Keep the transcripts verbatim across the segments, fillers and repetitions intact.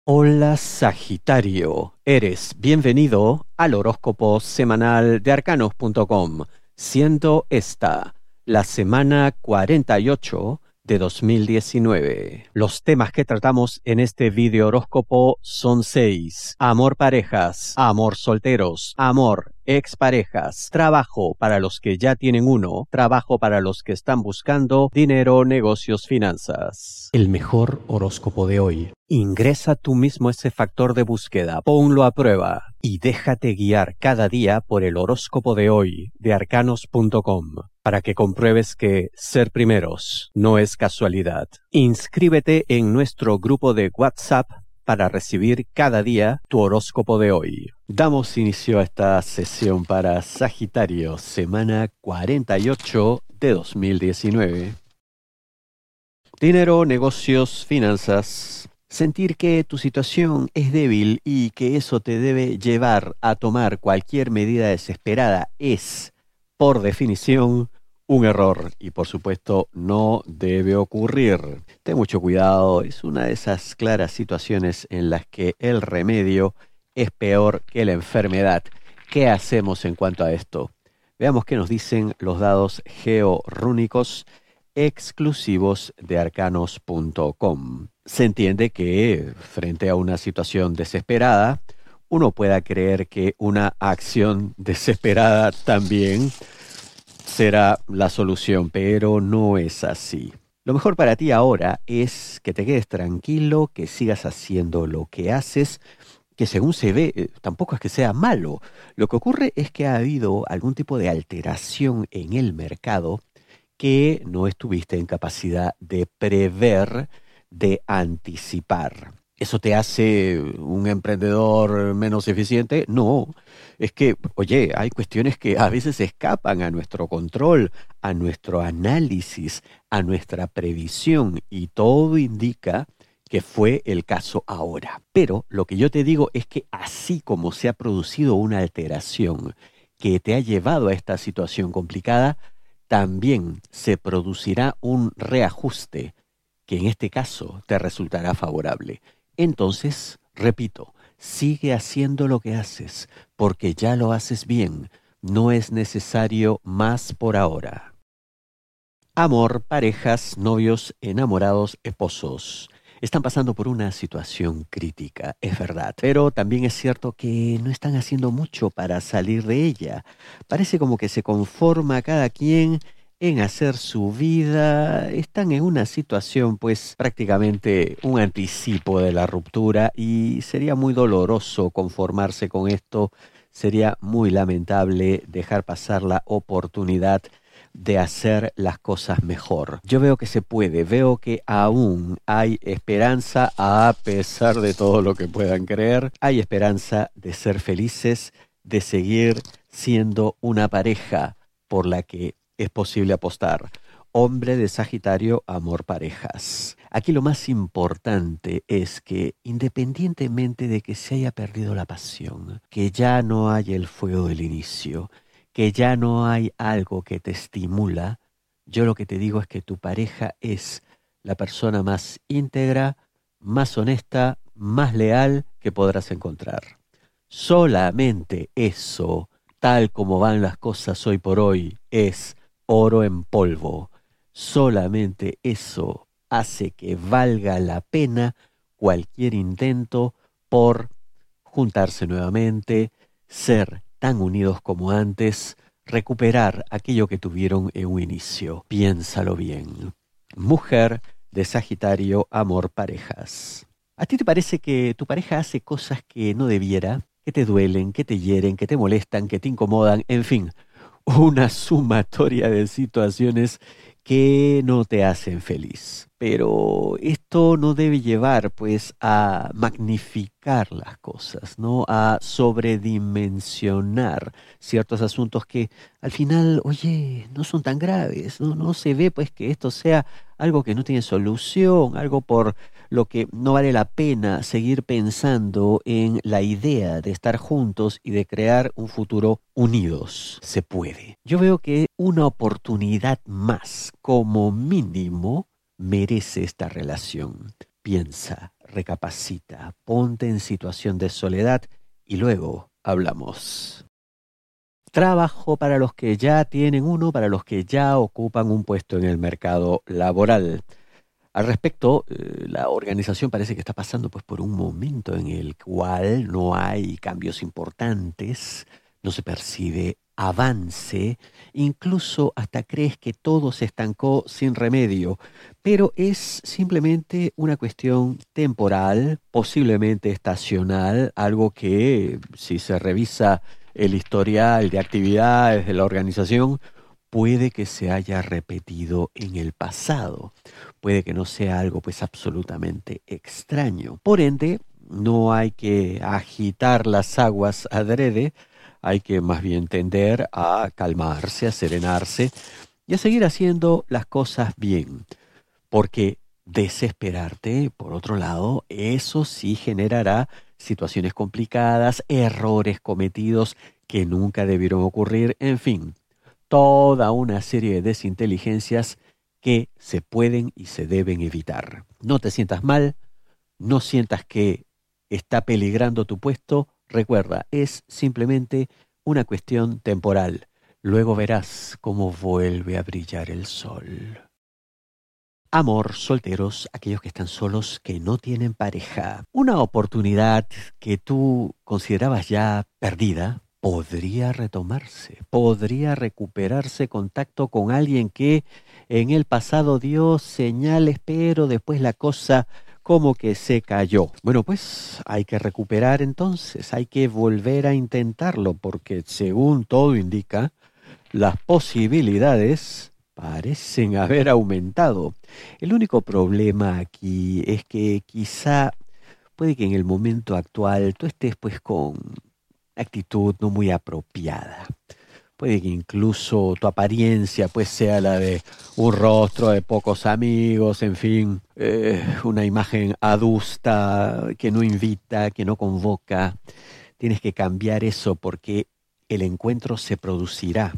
Hola Sagitario, eres bienvenido al horóscopo semanal de arcanos punto com, siendo esta la semana cuarenta y ocho de dos mil diecinueve. Los temas que tratamos en este video horóscopo son seis: amor parejas, amor solteros, amor exparejas, trabajo para los que ya tienen uno, trabajo para los que están buscando, dinero, negocios, finanzas. El mejor horóscopo de hoy. Ingresa tú mismo ese factor de búsqueda, ponlo a prueba y déjate guiar cada día por el horóscopo de hoy de arcanos punto com para que compruebes que ser primeros no es casualidad. Inscríbete en nuestro grupo de WhatsApp para recibir cada día tu horóscopo de hoy. Damos inicio a esta sesión para Sagitario, semana cuarenta y ocho de dos mil diecinueve. Dinero, negocios, finanzas. Sentir que tu situación es débil y que eso te debe llevar a tomar cualquier medida desesperada es, por definición, un error y por supuesto no debe ocurrir. Ten mucho cuidado, es una de esas claras situaciones en las que el remedio es peor que la enfermedad. ¿Qué hacemos en cuanto a esto? Veamos qué nos dicen los dados georrúnicos exclusivos de arcanos punto com. Se entiende que frente a una situación desesperada, uno pueda creer que una acción desesperada también será la solución, pero no es así. Lo mejor para ti ahora es que te quedes tranquilo, que sigas haciendo lo que haces, que según se ve, eh, tampoco es que sea malo. Lo que ocurre es que ha habido algún tipo de alteración en el mercado que no estuviste en capacidad de prever, de anticipar. ¿Eso te hace un emprendedor menos eficiente? No, es que, oye, hay cuestiones que a veces escapan a nuestro control, a nuestro análisis, a nuestra previsión, y todo indica que fue el caso ahora. Pero lo que yo te digo es que así como se ha producido una alteración que te ha llevado a esta situación complicada, también se producirá un reajuste que en este caso te resultará favorable. Entonces, repito, sigue haciendo lo que haces, porque ya lo haces bien. No es necesario más por ahora. Amor, parejas, novios, enamorados, esposos. Están pasando por una situación crítica, es verdad, pero también es cierto que no están haciendo mucho para salir de ella. Parece como que se conforma cada quien en hacer su vida. Están en una situación, pues, prácticamente un anticipo de la ruptura y sería muy doloroso conformarse con esto. Sería muy lamentable dejar pasar la oportunidad de hacer las cosas mejor. Yo veo que se puede, veo que aún hay esperanza a pesar de todo lo que puedan creer. Hay esperanza de ser felices, de seguir siendo una pareja por la que es posible apostar. Hombre de Sagitario, amor parejas. Aquí lo más importante es que independientemente de que se haya perdido la pasión, que ya no haya el fuego del inicio, que ya no hay algo que te estimula, yo lo que te digo es que tu pareja es la persona más íntegra, más honesta, más leal que podrás encontrar. Solamente eso, tal como van las cosas hoy por hoy, es oro en polvo. Solamente eso hace que valga la pena cualquier intento por juntarse nuevamente, ser tan unidos como antes, recuperar aquello que tuvieron en un inicio. Piénsalo bien. Mujer de Sagitario, amor, parejas. ¿A ti te parece que tu pareja hace cosas que no debiera, que te duelen, que te hieren, que te molestan, que te incomodan, en fin, una sumatoria de situaciones que no te hacen feliz? Pero esto no debe llevar, pues, a magnificar las cosas, ¿no? A sobredimensionar ciertos asuntos que al final, oye, no son tan graves, ¿no? No se ve, pues, que esto sea algo que no tiene solución, algo por lo que no vale la pena seguir pensando en la idea de estar juntos y de crear un futuro unidos. Se puede. Yo veo que una oportunidad más, como mínimo, merece esta relación. Piensa, recapacita, ponte en situación de soledad y luego hablamos. Trabajo para los que ya tienen uno, para los que ya ocupan un puesto en el mercado laboral. Al respecto, eh, la organización parece que está pasando pues, por un momento en el cual no hay cambios importantes, no se percibe avance, incluso hasta crees que todo se estancó sin remedio, pero es simplemente una cuestión temporal, posiblemente estacional, algo que si se revisa el historial de actividades de la organización, puede que se haya repetido en el pasado. Puede que no sea algo pues absolutamente extraño. Por ende, no hay que agitar las aguas adrede, hay que más bien tender a calmarse, a serenarse y a seguir haciendo las cosas bien. Porque desesperarte, por otro lado, eso sí generará situaciones complicadas, errores cometidos que nunca debieron ocurrir, en fin, toda una serie de desinteligencias que se pueden y se deben evitar. No te sientas mal, no sientas que está peligrando tu puesto. Recuerda, es simplemente una cuestión temporal. Luego verás cómo vuelve a brillar el sol. Amor, solteros, aquellos que están solos, que no tienen pareja. Una oportunidad que tú considerabas ya perdida podría retomarse, podría recuperarse contacto con alguien que en el pasado dio señales, pero después la cosa como que se cayó. Bueno, pues hay que recuperar entonces, hay que volver a intentarlo, porque según todo indica, las posibilidades parecen haber aumentado. El único problema aquí es que quizá puede que en el momento actual tú estés pues con actitud no muy apropiada. Puede que incluso tu apariencia pues sea la de un rostro de pocos amigos, en fin, eh, una imagen adusta que no invita, que no convoca. Tienes que cambiar eso porque el encuentro se producirá.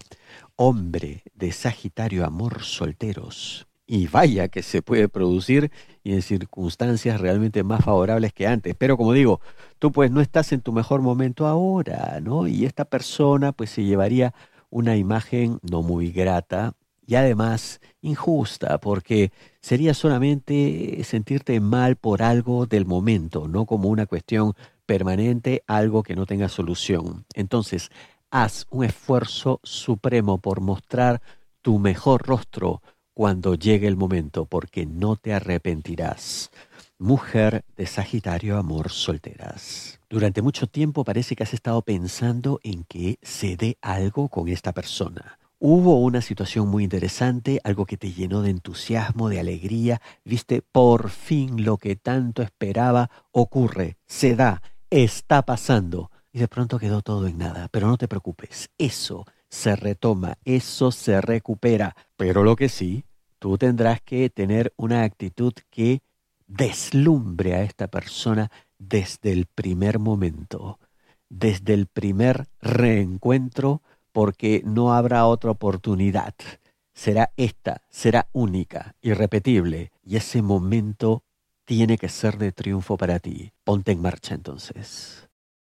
Hombre de Sagitario, amor, solteros. Y vaya que se puede producir y en circunstancias realmente más favorables que antes. Pero como digo, tú pues no estás en tu mejor momento ahora, ¿no? Y esta persona pues se llevaría una imagen no muy grata y además injusta, porque sería solamente sentirte mal por algo del momento, no como una cuestión permanente, algo que no tenga solución. Entonces, haz un esfuerzo supremo por mostrar tu mejor rostro cuando llegue el momento, porque no te arrepentirás. Mujer de Sagitario, amor, solteras. Durante mucho tiempo parece que has estado pensando en que se dé algo con esta persona. Hubo una situación muy interesante, algo que te llenó de entusiasmo, de alegría. Viste, por fin lo que tanto esperaba ocurre, se da, está pasando. Y de pronto quedó todo en nada. Pero no te preocupes, eso se retoma, eso se recupera. Pero lo que sí, tú tendrás que tener una actitud que deslumbre a esta persona desde el primer momento, desde el primer reencuentro, porque no habrá otra oportunidad. Será esta, será única, irrepetible, y ese momento tiene que ser de triunfo para ti. Ponte en marcha entonces.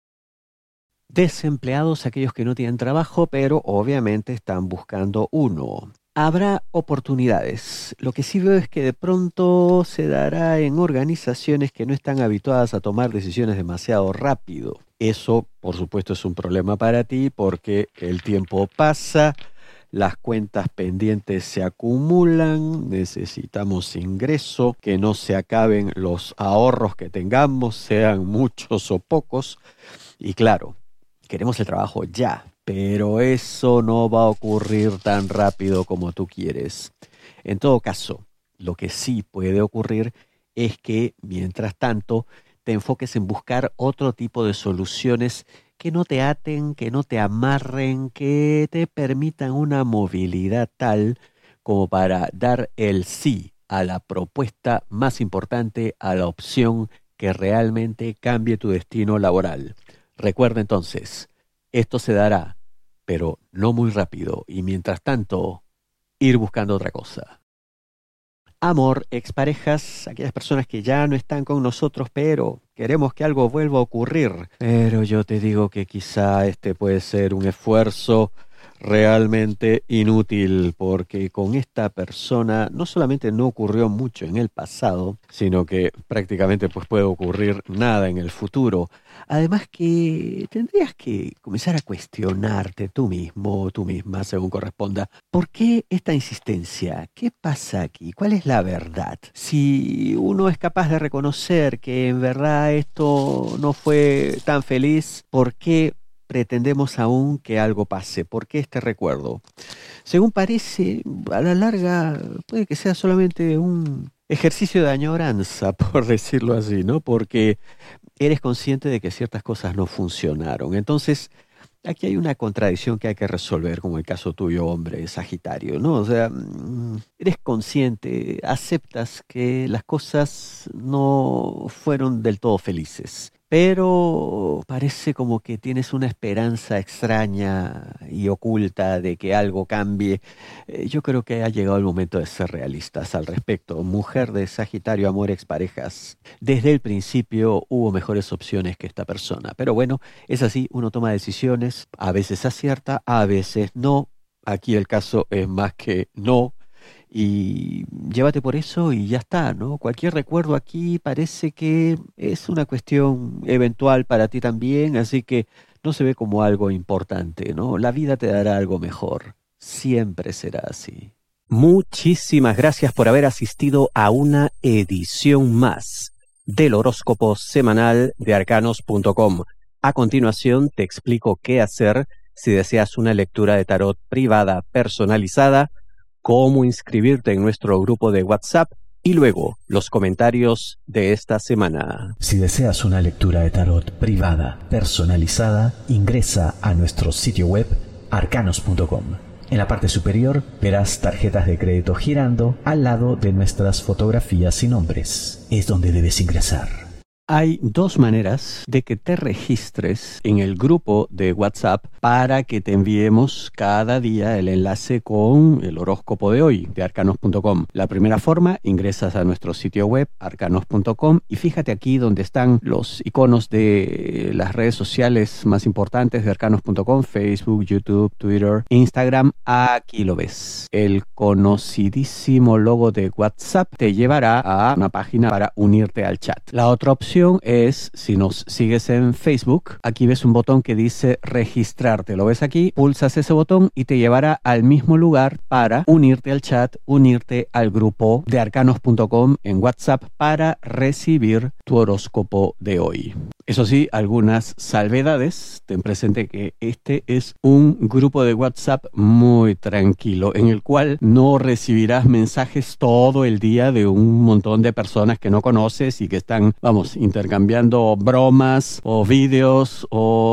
Desempleados, aquellos que no tienen trabajo, pero obviamente están buscando uno. Habrá oportunidades. Lo que sí veo es que de pronto se dará en organizaciones que no están habituadas a tomar decisiones demasiado rápido. Eso, por supuesto, es un problema para ti porque el tiempo pasa, las cuentas pendientes se acumulan, necesitamos ingreso, que no se acaben los ahorros que tengamos, sean muchos o pocos. Y claro, queremos el trabajo ya, pero eso no va a ocurrir tan rápido como tú quieres. En todo caso, lo que sí puede ocurrir es que, mientras tanto, te enfoques en buscar otro tipo de soluciones que no te aten, que no te amarren, que te permitan una movilidad tal como para dar el sí a la propuesta más importante, a la opción que realmente cambie tu destino laboral. Recuerda entonces, esto se dará, pero no muy rápido, y mientras tanto, ir buscando otra cosa. Amor, exparejas, aquellas personas que ya no están con nosotros, pero queremos que algo vuelva a ocurrir. Pero yo te digo que quizá este puede ser un esfuerzo realmente inútil, porque con esta persona no solamente no ocurrió mucho en el pasado, sino que prácticamente pues puede ocurrir nada en el futuro. Además que tendrías que comenzar a cuestionarte tú mismo, tú misma, según corresponda. ¿Por qué esta insistencia? ¿Qué pasa aquí? ¿Cuál es la verdad? Si uno es capaz de reconocer que en verdad esto no fue tan feliz, ¿por qué pretendemos aún que algo pase? ¿Por qué este recuerdo? Según parece, a la larga puede que sea solamente un ejercicio de añoranza, por decirlo así, ¿no? Porque eres consciente de que ciertas cosas no funcionaron. Entonces, aquí hay una contradicción que hay que resolver, como el caso tuyo, hombre, Sagitario, ¿no? O sea, eres consciente, aceptas que las cosas no fueron del todo felices, pero parece como que tienes una esperanza extraña y oculta de que algo cambie. Eh, yo creo que ha llegado el momento de ser realistas al respecto. Mujer de Sagitario, amor, exparejas. Desde el principio hubo mejores opciones que esta persona. Pero bueno, es así, uno toma decisiones, a veces acierta, a veces no. Aquí el caso es más que no. Y llévate por eso y ya está, ¿no? Cualquier recuerdo aquí parece que es una cuestión eventual para ti también, así que no se ve como algo importante, ¿no? La vida te dará algo mejor. Siempre será así. Muchísimas gracias por haber asistido a una edición más del horóscopo semanal de arcanos punto com. A continuación te explico qué hacer si deseas una lectura de tarot privada personalizada, cómo inscribirte en nuestro grupo de WhatsApp y luego los comentarios de esta semana. Si deseas una lectura de tarot privada personalizada, ingresa a nuestro sitio web arcanos punto com. En la parte superior verás tarjetas de crédito girando al lado de nuestras fotografías y nombres. Es donde debes ingresar. Hay dos maneras de que te registres en el grupo de WhatsApp para que te enviemos cada día el enlace con el horóscopo de hoy de arcanos punto com. La primera forma, ingresas a nuestro sitio web arcanos punto com y fíjate aquí donde están los iconos de las redes sociales más importantes de arcanos punto com, Facebook, YouTube, Twitter, Instagram. Aquí lo ves. El conocidísimo logo de WhatsApp te llevará a una página para unirte al chat. La otra opción es, si nos sigues en Facebook, aquí ves un botón que dice registrarte. Lo ves aquí, pulsas ese botón y te llevará al mismo lugar para unirte al chat, unirte al grupo de arcanos punto com en WhatsApp para recibir tu horóscopo de hoy. Eso sí, algunas salvedades. Ten presente que este es un grupo de WhatsApp muy tranquilo, en el cual no recibirás mensajes todo el día de un montón de personas que no conoces y que están, vamos, intercambiando bromas o vídeos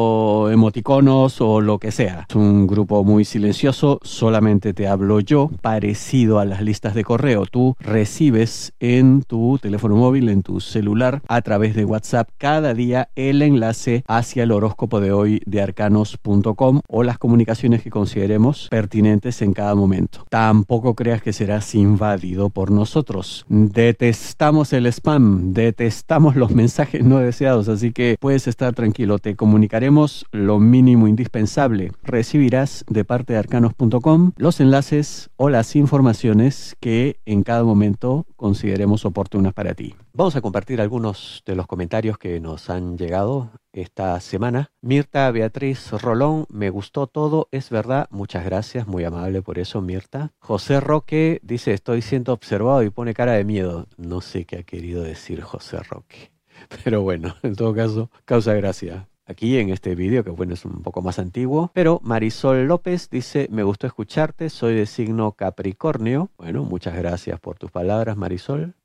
o emoticonos o lo que sea. Es un grupo muy silencioso, solamente te hablo yo, parecido a las listas de correo. Tú recibes en tu teléfono móvil, en tu celular, a través de WhatsApp cada día el enlace hacia el horóscopo de hoy de arcanos punto com o las comunicaciones que consideremos pertinentes en cada momento. Tampoco creas que serás invadido por nosotros. Detestamos el spam, detestamos los mensajes no deseados, así que puedes estar tranquilo. Te comunicaremos lo mínimo indispensable. Recibirás de parte de arcanos punto com los enlaces o las informaciones que en cada momento consideremos oportunas para ti. Vamos a compartir algunos de los comentarios que nos han llegado esta semana. Mirta Beatriz Rolón, me gustó todo, es verdad, muchas gracias, muy amable por eso, Mirta. José Roque dice, estoy siendo observado y pone cara de miedo. No sé qué ha querido decir José Roque, pero bueno, en todo caso, causa gracia. Aquí en este vídeo, que bueno, es un poco más antiguo, pero Marisol López dice, me gustó escucharte, soy de signo Capricornio. Bueno, muchas gracias por tus palabras, Marisol.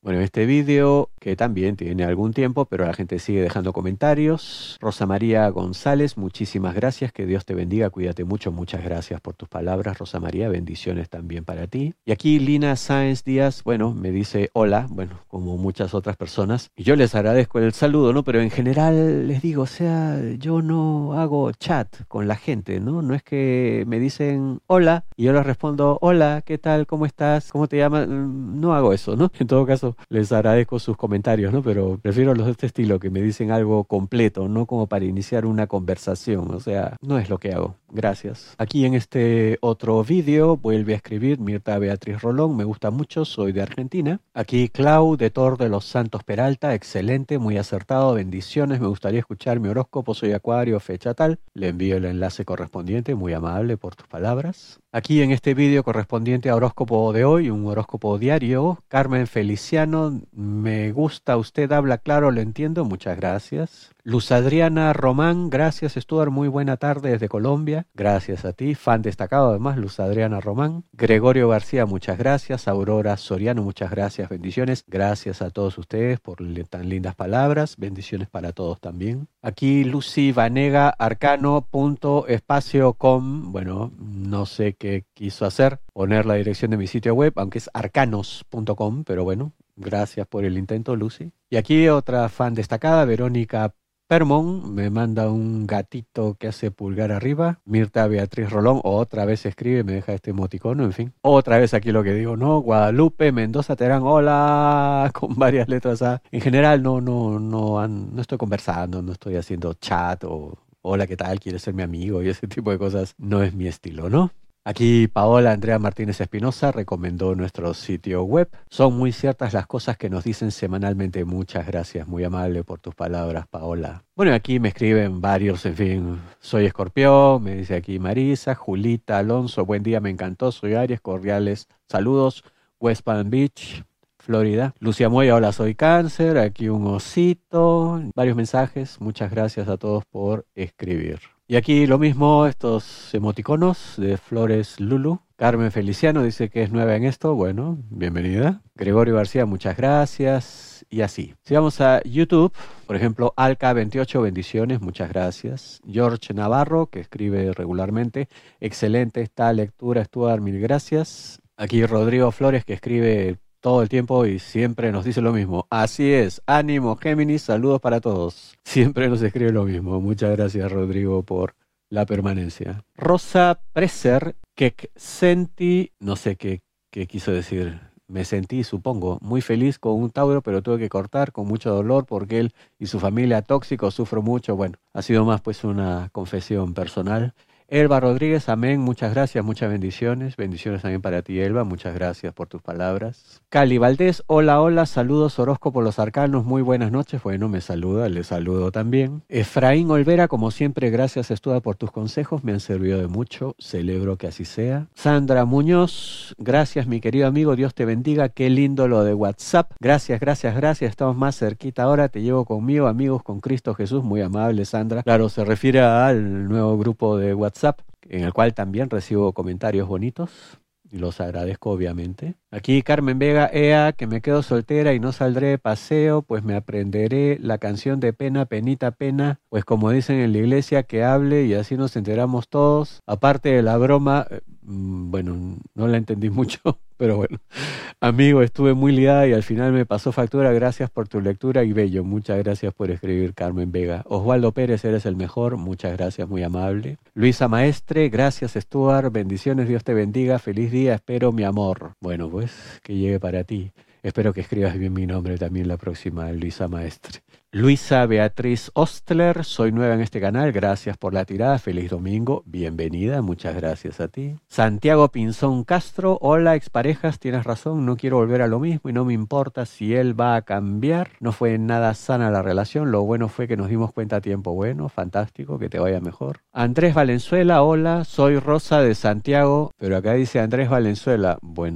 Bueno, este vídeo que también tiene algún tiempo, pero la gente sigue dejando comentarios. Rosa María González, muchísimas gracias, que Dios te bendiga, cuídate mucho, muchas gracias por tus palabras, Rosa María, bendiciones también para ti. Y aquí Lina Sáenz Díaz, bueno, me dice hola, bueno, como muchas otras personas, y yo les agradezco el saludo, ¿no? Pero en general les digo, o sea, yo no hago chat con la gente, ¿no? No es que me dicen hola y yo les respondo, hola, ¿qué tal? ¿Cómo estás? ¿Cómo te llamas? No hago eso, ¿no? En todo caso, les agradezco sus comentarios, ¿no? Pero prefiero los de este estilo, que me dicen algo completo, no como para iniciar una conversación. O sea, no es lo que hago. Gracias. Aquí en este otro vídeo vuelve a escribir Mirta Beatriz Rolón. Me gusta mucho, soy de Argentina. Aquí Clau de Tor de los Santos Peralta. Excelente, muy acertado. Bendiciones. Me gustaría escuchar mi horóscopo. Soy Acuario, fecha tal. Le envío el enlace correspondiente. Muy amable por tus palabras. Aquí en este vídeo correspondiente a horóscopo de hoy, un horóscopo diario, Carmen Feliciano, me gusta, usted habla claro, lo entiendo, muchas gracias. Luz Adriana Román, gracias Stuart, muy buena tarde desde Colombia, gracias a ti, fan destacado además, Luz Adriana Román. Gregorio García, muchas gracias. Aurora Soriano, muchas gracias, bendiciones. Gracias a todos ustedes por tan lindas palabras, bendiciones para todos también. Aquí Lucy Vanega, arcano punto espacio com, bueno, no sé qué quiso hacer, poner la dirección de mi sitio web, aunque es arcanos punto com, pero bueno, gracias por el intento, Lucy. Y aquí otra fan destacada, Verónica Permon, me manda un gatito que hace pulgar arriba. Mirta Beatriz Rolón, otra vez escribe, me deja este emoticono, en fin. Otra vez aquí lo que digo, ¿no? Guadalupe Mendoza Terán, hola, con varias letras A. En general no, no, no, no estoy conversando, no estoy haciendo chat o hola, ¿qué tal? ¿Quieres ser mi amigo? Y ese tipo de cosas no es mi estilo, ¿no? Aquí Paola Andrea Martínez Espinosa recomendó nuestro sitio web. Son muy ciertas las cosas que nos dicen semanalmente. Muchas gracias, muy amable por tus palabras, Paola. Bueno, aquí me escriben varios, en fin. Soy Escorpión, me dice aquí Marisa, Julita Alonso, buen día, me encantó. Soy Aries, cordiales saludos. West Palm Beach, Florida. Lucia Moya, hola, soy Cáncer. Aquí un osito. Varios mensajes. Muchas gracias a todos por escribir. Y aquí lo mismo, estos emoticonos de Flores Lulu. Carmen Feliciano dice que es nueva en esto. Bueno, bienvenida. Gregorio García, muchas gracias. Y así. Si vamos a YouTube, por ejemplo, Alca veintiocho, bendiciones, muchas gracias. George Navarro, que escribe regularmente. Excelente esta lectura, Stuart, mil gracias. Aquí Rodrigo Flores, que escribe todo el tiempo y siempre nos dice lo mismo. Así es, ánimo Géminis, saludos para todos. Siempre nos escribe lo mismo. Muchas gracias, Rodrigo, por la permanencia. Rosa Preser, que sentí, no sé qué, qué quiso decir, me sentí, supongo, muy feliz con un Tauro, pero tuve que cortar con mucho dolor porque él y su familia tóxicos, sufro mucho. Bueno, ha sido más pues una confesión personal. Elba Rodríguez, amén, muchas gracias, muchas bendiciones. Bendiciones también para ti, Elba, muchas gracias por tus palabras. Cali Valdés, hola, hola, saludos, horóscopo los arcanos, muy buenas noches. Bueno, me saluda, le saludo también. Efraín Olvera, como siempre, gracias, Estuda, por tus consejos, me han servido de mucho, celebro que así sea. Sandra Muñoz, gracias, mi querido amigo, Dios te bendiga, qué lindo lo de WhatsApp. Gracias, gracias, gracias, estamos más cerquita ahora, te llevo conmigo, amigos con Cristo Jesús, muy amable, Sandra. Claro, se refiere al nuevo grupo de WhatsApp. WhatsApp, en el cual también recibo comentarios bonitos y los agradezco obviamente. Aquí Carmen Vega, ea, que me quedo soltera y no saldré de paseo, pues me aprenderé la canción de Pena, Penita, Pena, pues como dicen en la iglesia, que hable y así nos enteramos todos. Aparte de la broma, eh, bueno, no la entendí mucho, pero bueno. Amigo, estuve muy liada y al final me pasó factura. Gracias por tu lectura y bello. Muchas gracias por escribir, Carmen Vega. Osvaldo Pérez, eres el mejor. Muchas gracias, muy amable. Luisa Maestre, gracias, Stuart. Bendiciones, Dios te bendiga. Feliz día, espero mi amor. Bueno, pues que llegue para ti. Espero que escribas bien mi nombre también la próxima, Luisa Maestre. Luisa Beatriz Ostler, soy nueva en este canal, gracias por la tirada, feliz domingo, bienvenida, muchas gracias a ti. Santiago Pinzón Castro, hola exparejas, tienes razón, no quiero volver a lo mismo y no me importa si él va a cambiar, no fue nada sana la relación, lo bueno fue que nos dimos cuenta a tiempo, bueno, fantástico, que te vaya mejor. Andrés Valenzuela, hola, soy Rosa de Santiago, pero acá dice Andrés Valenzuela, bueno,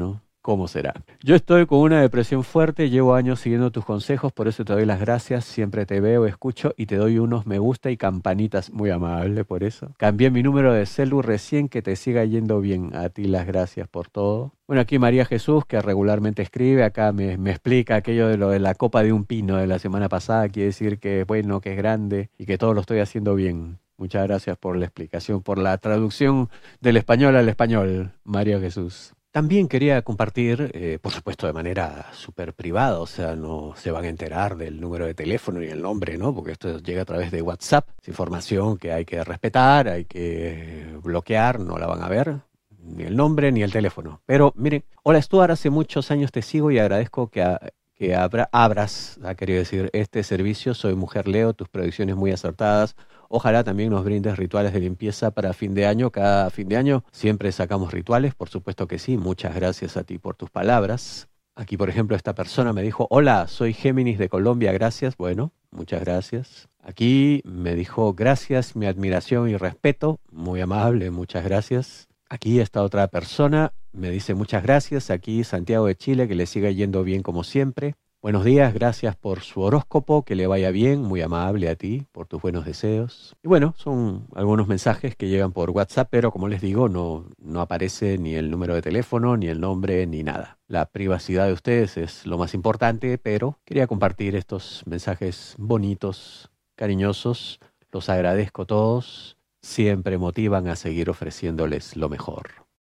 ¿Cómo será? Yo estoy con una depresión fuerte, llevo años siguiendo tus consejos, por eso te doy las gracias, siempre te veo, escucho y te doy unos me gusta y campanitas, muy amable por eso. Cambié mi número de celu recién, que te siga yendo bien, a ti las gracias por todo. Bueno, aquí María Jesús, que regularmente escribe, acá me, me explica aquello de lo de la copa de un pino de la semana pasada, quiere decir que bueno, que es grande y que todo lo estoy haciendo bien. Muchas gracias por la explicación, por la traducción del español al español, María Jesús. También quería compartir, eh, por supuesto de manera súper privada, o sea, no se van a enterar del número de teléfono ni el nombre, ¿no? Porque esto llega a través de WhatsApp, es información que hay que respetar, hay que bloquear, no la van a ver, ni el nombre ni el teléfono. Pero miren, hola Stuart, hace muchos años te sigo y agradezco que, a, que abra, abras, ha querido decir, este servicio. Soy mujer Leo, tus predicciones muy acertadas. Ojalá también nos brindes rituales de limpieza para fin de año. Cada fin de año siempre sacamos rituales, por supuesto que sí. Muchas gracias a ti por tus palabras. Aquí, por ejemplo, esta persona me dijo, hola, soy Géminis de Colombia, gracias. Bueno, muchas gracias. Aquí me dijo, gracias, mi admiración y respeto. Muy amable, muchas gracias. Aquí esta otra persona me dice, muchas gracias. Aquí Santiago de Chile, que le siga yendo bien como siempre. Buenos días, gracias por su horóscopo, que le vaya bien, muy amable a ti, por tus buenos deseos. Y bueno, son algunos mensajes que llegan por WhatsApp, pero como les digo, no, no aparece ni el número de teléfono, ni el nombre, ni nada. La privacidad de ustedes es lo más importante, pero quería compartir estos mensajes bonitos, cariñosos. Los agradezco todos, siempre motivan a seguir ofreciéndoles lo mejor.